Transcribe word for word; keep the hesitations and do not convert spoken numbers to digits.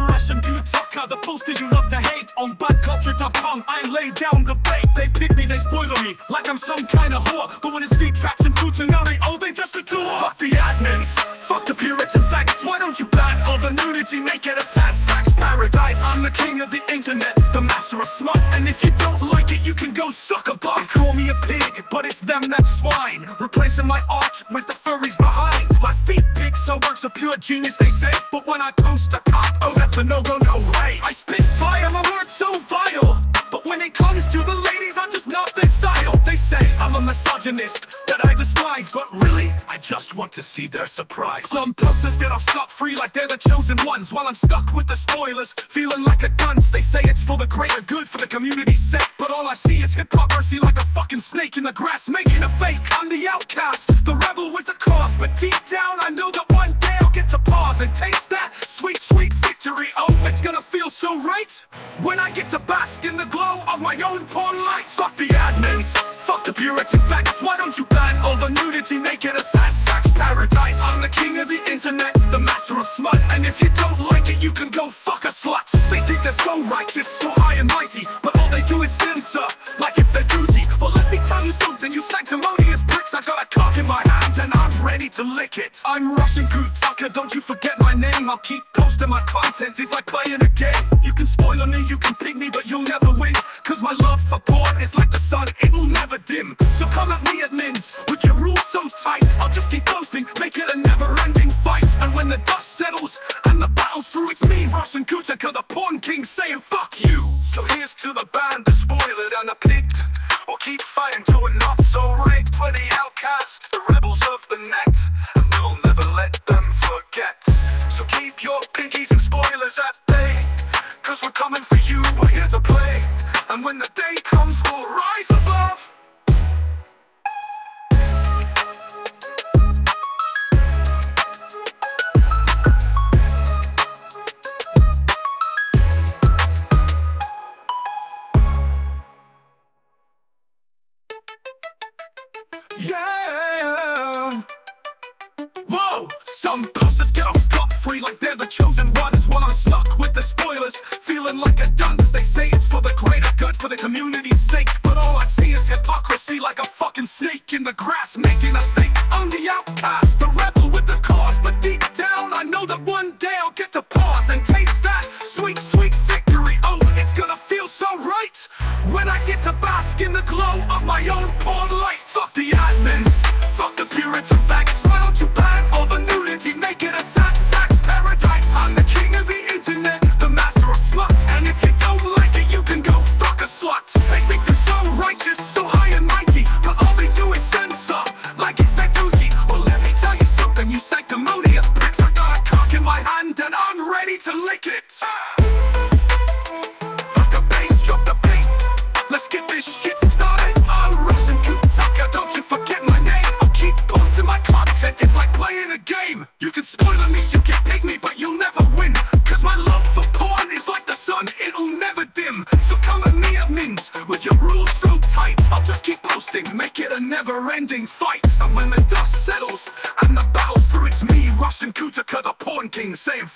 Russian Gutaka, the poster you love to hate. On bad culture dot com, I lay down the bait. They pick me, they spoiler me, like I'm some kind of whore. But when it's feet traps and fruits and now they oh, they just adore. Fuck the admins, fuck the Puritan faggots. Why don't you ban all the nudity, make it a sad sack's paradise? I'm the king of the internet, the master of smut. And if you don't like it, you can go suck a butt. They call me a pig, but it's them that's swine, replacing my art with the furries behind. My feet pixel works of pure genius, they say. But when I post a cop, oh that's a no-go, no way. I spit fire, my words so vile. But when it comes to the ladies, I'm just not their style. They say I'm a misogynist, that I despise. But really, I just want to see their surprise. Some posters get off scot-free like they're the chosen ones, while I'm stuck with the spoilers, feeling like a dunce. They say it's for the greater good, for the community's sake. But all I see is hypocrisy, like a fucking snake in the grass, making a fake. I'm the outcast, the rebel with the cause. But deep down, I know that one day I'll get to pause and taste that sweet, sweet victory. Oh, it's gonna feel so right when I get to bask in the glow of my own porn lights. Fuck the admins, fuck the Puritan faggots. Why don't you ban all the nudity, make it a sad sack's paradise? I'm the king of the internet, the master of smut. And if you don't like it, you can go fuck a slut. They think they're so righteous, so high and mighty, but all they do is censor, like it's their duty. But let me tell you something, you sanctimonious pricks. I got a cock in my hand and I'm ready to lick it. I'm Russian Gutaka, don't you forget my name. I'll keep posting my content, it's like playing a game. You can spoiler me, you can pick me, but you'll never win. Cause my love for porn is like the sun, it will never dim. So come at me admins, with your rules so tight, I'll just keep posting, make it a never-ending fight. And when the dust settles, and the battle's through, it's me, Russian Gutaka, the porn king, saying fuck you. So here's to the band, the spoiled and the picked. We'll keep fighting till we're not so rigged. For the outcast, the rebels of the net, and we'll never let them forget. So keep your piggies and spoilers at bay, cause we're coming for you, we're here to play. And when the day comes, we'll rise above. Yeah. Whoa, some posters get off scot-free like they're the chosen ones, while I'm stuck with the spoilers, feeling like a dunce. They say it's for the greater good, for the community's sake. But all I see is hypocrisy, like a fucking snake in the grass, making a fake. I'm the outcast, the rebel with the cause. But deep down, I know that one day I'll get to pause and taste that sweet, sweet victory. Oh, it's gonna feel so right when I get to bask in the glow of my own porn light. Fuck the admins, fuck the Puritan faggots. Why don't you ban all the nudity, make it a sad sack's paradise? I'm the king of the internet, the master of smut. And if you don't like it, you can go fuck a slut. They think they're so righteous, so high and mighty, but all they do is censor, like it's their duty. Well, let me tell you something, you sanctimonious pricks. I got a cock in my hand and I'm ready to lick it. Like the bass, drop the beat, let's get this shit started. I'm Russian Gutaka, don't you forget my name. I'll keep posting my content, it's like playing a game. You can spoiler me, you can pick me, but you'll never win. Cause my love for porn is like the sun, it'll never dim. So come at me admins, with your rules so tight, I'll just keep posting, make it a never-ending fight. And when the dust settles, and the battle's through, it's me, Russian Gutaka, the porn king, saying